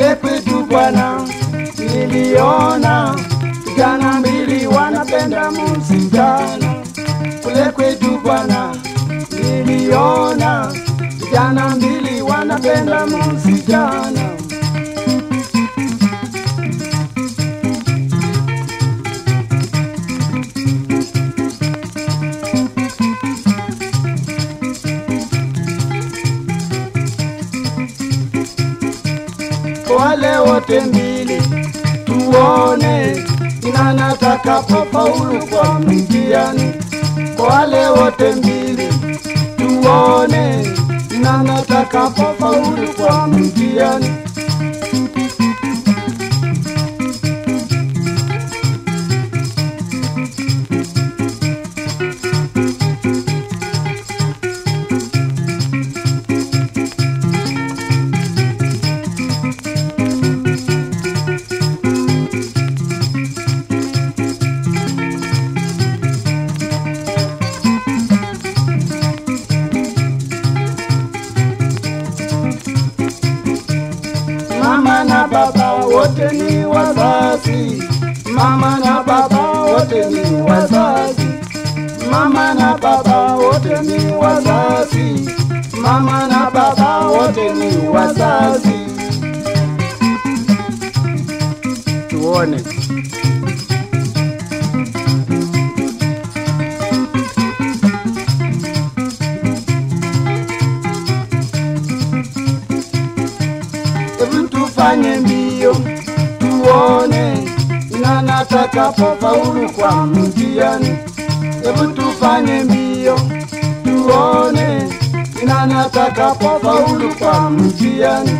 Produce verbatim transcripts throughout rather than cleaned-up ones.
Kule kwetu bwana niliona vijana mbili wanapenda msichana. Kule kwetu bwana niliona vijana mbili wanapenda msichana. Wale wote mbili tuone inanataka pofaulu kwa mtihani. Wale wote mbili tuone inanataka pofaulu kwa mtihani. Mama na baba wote ni wazazi. Mama na baba wote ni wazazi. Mama na baba wote ni wazazi. Mama na baba wote ni wazazi. Tuone. Tufanye mbio tuone inanataka pofaulu kwa mtihani. Hebu tufanye mbio tuone inanataka pofaulu kwa mtihani.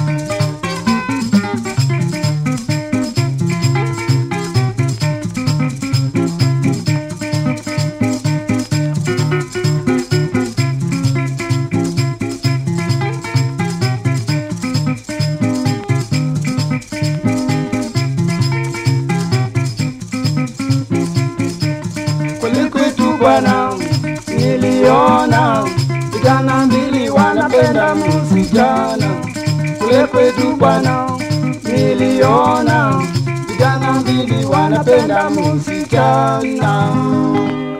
Bwana niliona vijana mbili wanapenda msichana. Kule kwetu bwana niliona vijana mbili wanapenda msichana.